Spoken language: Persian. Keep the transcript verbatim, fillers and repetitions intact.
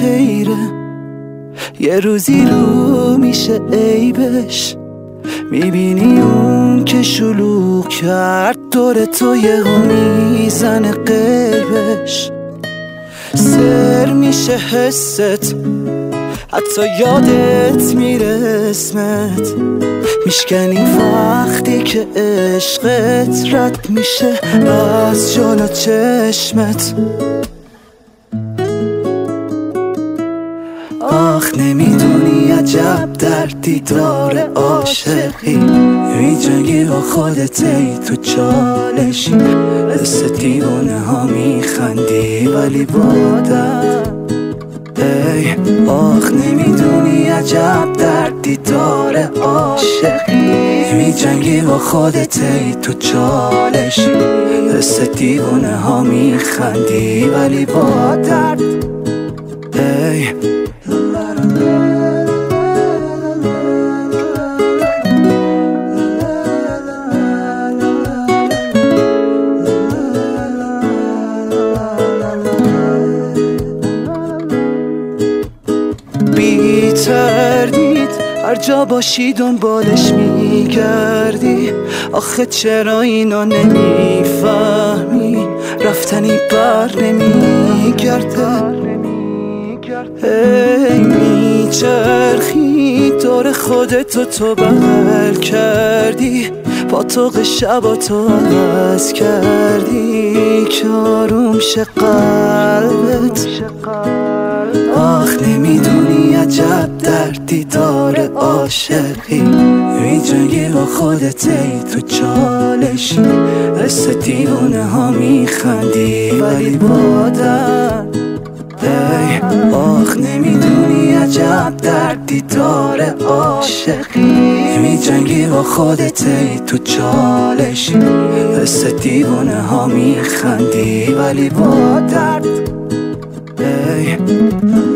خیره، یه روزی رو میشه عیبش. میبینی اون که شلوغ کرد دور تو یهو میزنه غیبش. سر میشه حست، حتی یادت میره اسمت. میشکنی وقتی که عشقت رد میشه از جلو چشمت. آخ نمیدونی عجب در دیدار عاشقی، میجنگی با خودت ای تو چالشی. مثل دیوانه ها میخندی ولی بادم ای. آخ نمیدونی عجب در دیدار عاشقی، میجنگی با خودت ای تو چالشی. مثل دیوانه ها میخندی ولی با درد ای. بی تردید هر جا باشی دنبالش میگردی. آخه چرا اینو نمیفهمی؟ رفتنی بر نمیگرده. هی میچرخی دور خودتو تو بغل کردی. با تو شباتو عوض کردی که آروم شه قلبت. آخ نمیدونی عجب در دیدار عاشقی، میجنگی با خودت ای تو چالشی. مثل دیوانه ها میخندی ولی بادم ای. آخ نمیدونی عجب در دیدار عاشقی، میجنگی با خودت ای تو چالشی. مثل دیوانه ها میخندی ولی با درد ای.